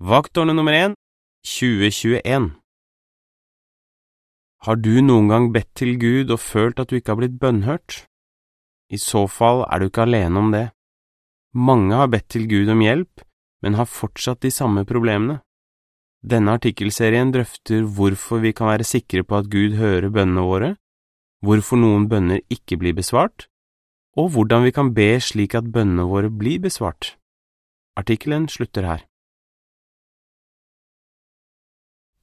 Vakttårnet nummer 1, 2021. Har du noen gang bedt til Gud og følt at du ikke har blitt bønnhørt? I så fall du ikke alene om det. Mange har bedt til Gud om hjelp, men har fortsatt de samme problemene. Denne artikkelserien drøfter hvorfor vi kan være sikre på at Gud hører bønnene våre, hvorfor noen bønner ikke blir besvart, og hvordan vi kan be slik at bønnene våre blir besvart. Artikkelen slutter her.